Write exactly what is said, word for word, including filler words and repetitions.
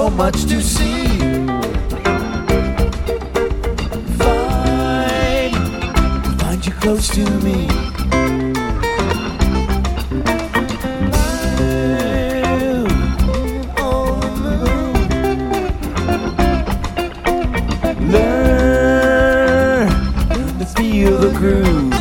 so much to see. Find, find you close to me. Learn to feel the groove.